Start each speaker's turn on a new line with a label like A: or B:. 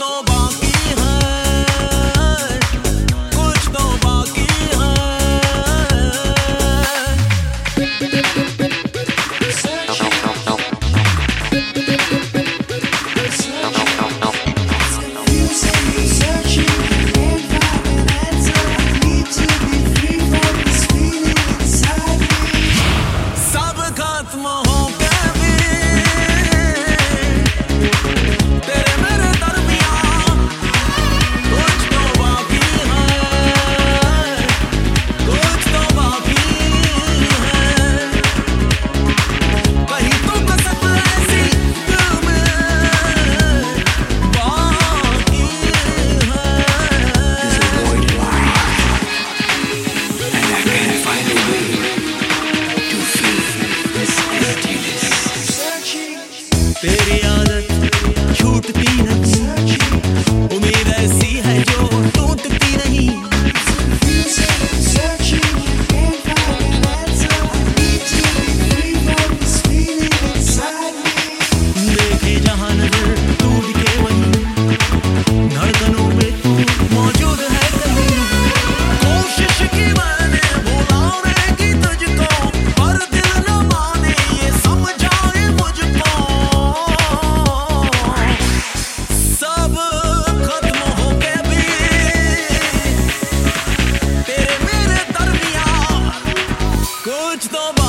A: बाकी है, कुछ तो बाकी है। सब खत्म हो के भी तेरे मेरे दरमियां कुछ तो बाकी है, कुछ तो बाकी है। कहीं तो कसक ऐसी दिल में बाकी है। तेरी आदत छूटती नहीं, उम्मीद ऐसी है जो टूटती नहीं। देखे जहां नजर तू दिखे वहीं, धड़कनों में तू मौजूद है कहीं। कोशिश की मैंने बुलाने की तुझको, पर दिल न माने ये समझाए मुझको। सब खत्म हो के भी तेरे मेरे दरमियां कुछ तो